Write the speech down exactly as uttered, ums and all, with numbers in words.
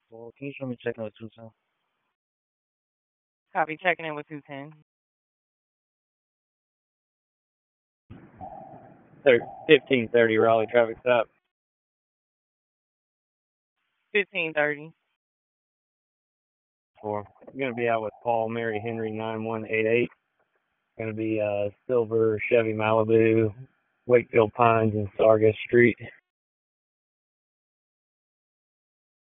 Well, can you show me checking with two ten? Copy, checking in with two ten. fifteen thirty Raleigh traffic stop. fifteen thirty. Four. I'm going to be out with Paul Mary Henry nine one eight eight. Going to be uh, silver Chevy Malibu, Wakefield Pines and Sargas Street.